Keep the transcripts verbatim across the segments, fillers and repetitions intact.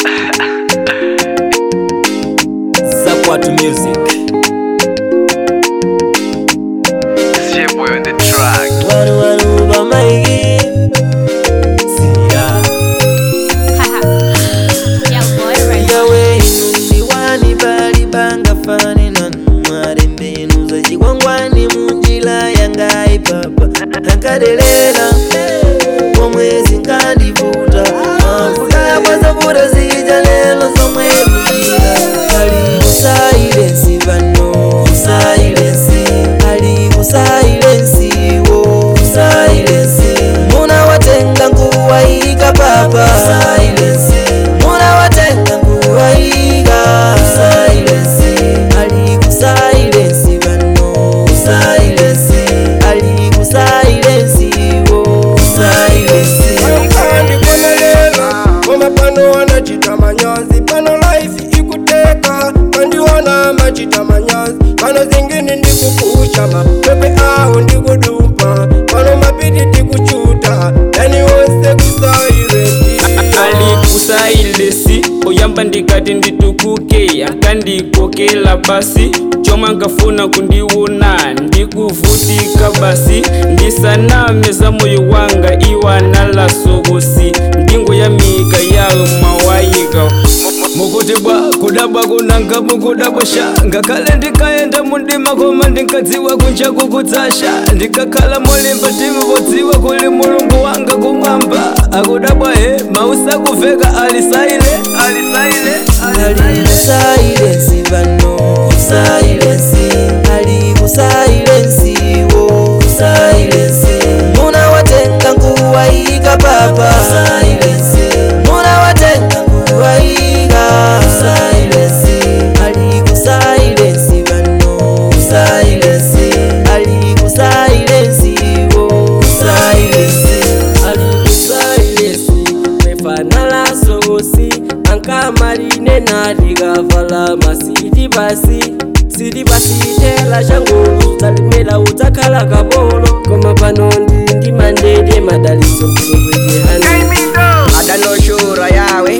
Zakwatu music. J-Boy on the track. Wanu wanu ba maigi. Siya. Yo, boy, right. Yawe inundi wani bali banga fani na numare mbinu za jigwangwani munjila yangai papa. Nakadelela omwezi nkandivuta mafuta kwa zabura zija lelo somwebwira kali kusayilensi bano kusayilensi kali kusayilensi wo kusayilensi muna watenga nkuwaika papa kusayilensi muna watenga nkuwaika kusayilensi kali kusayilensi bano kusayilensi kali kusayilensi wo kusayilensi Kandi komelela Koma pano wana chita manyazi Pano life ikuteka Kandi wana machita manyazi Pano zingini ndikukusha Mapepe aho ndikudumpa Pano mapiti tikuchuta Yani wose kusayirenti Ali kusailesi oyamba ndikati nditukuke akandikokela basi choma nkafuna kundiwona ndikuvutika basi ndisanameza moyo wanga iwanala sogosi ndingo ya mika yawe mawayika mukutibwa kudabwa kunanga mukudabwasha ngakale ndikaenda mundima koma ndinkadziwa kunja kukudzasha ndikakhala mulimba timivodziwa kuli mulungu wanga kumwamba akudabwa he mausa kuveka alisaile alisaile ali kusayilensi bano kusayilensi ali kusayilensi wo kusayilensi muna watenga nkuwaika papa kusayilensi muna watenga nkuwaika kusayilensi ali kusayilensi bano kusayilensi ali kusayilensi wo kusayilensi ali kusayilensi mefanala sogosi ankamarine nadigavala masidi basi sidi basi tela shangulu talimela utakala kabolo koma panondi ndi mandede madaliso mbulubwege hani Adanoshura yawe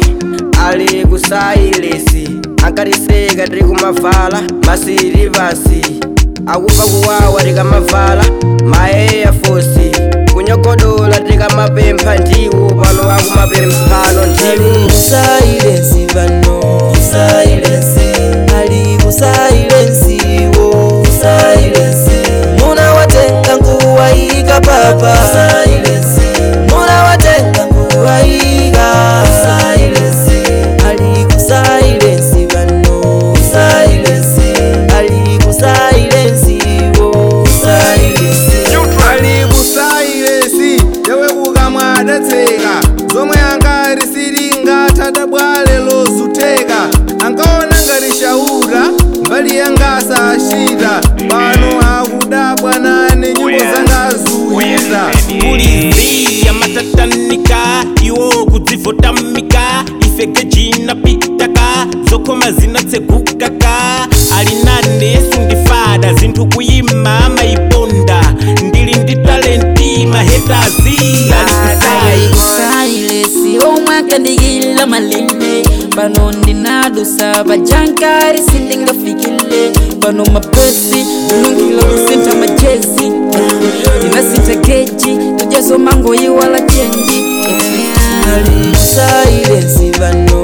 Ali kusailesi Ankarisega tiri kumavala Masiri vasi Akupa kuwawa tika mavala Maeya fosi Kunyokodola tika mapempa ndiwo Pano akumapempano ndiwo kusayilensi bano kusayilensi ali kusayilensi wo kusayilensi muna watenga nkuwaika papa kusayilensi muna watenga nkuwaika kusayilensi ali kusayilensi bano kusayilensi ali kusayilensi wo kusayilensi Ali kusailesi yewe kukamwadatseka zomwe angari siringa tadabwale lozuteka ankaona ngati shaura mbali yanga sashita pano akudabwa nane nyimbo zanga zuhita Ulizi ya matatanika iwo kudzivotamika ifege jina pitaka zokoma zinatsekukaka alinane sundifada zinthu kuyima maiponda ndili ndi talenti mahetazi kusailesi omwaka ndigila malinde pano ndinadusa bajankari sindingafikile pano mapesi lungila kusenta majezi ndinasita keji tujaso mango yiwala chenji ali kusayilensi bano